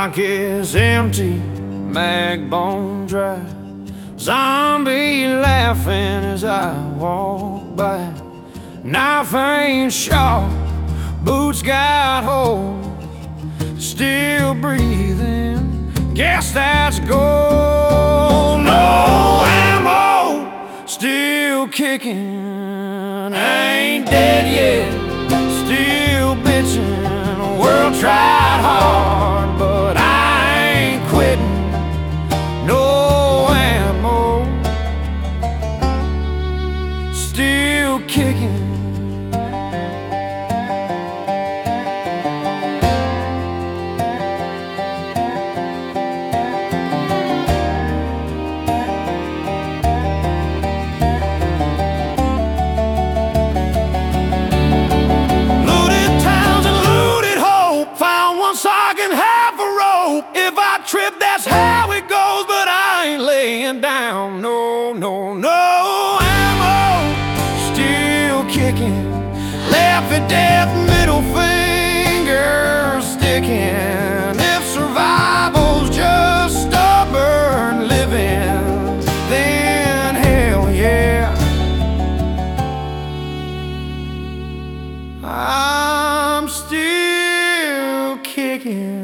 Dock is empty, mag bone dry. Zombie laughing as I walk by. Knife ain't sharp, boots got holes. Still breathing, guess that's gold. No ammo, still kicking. Ain't dead yet, still bitching. World tried hard, but I ain't quitting. No ammo, still kicking. If I trip, that's how it goes, but I ain't laying down. No, no, no ammo, still kicking. Laughing death, middle finger sticking. If survival's just stubborn living, then hell yeah, I'm still kicking.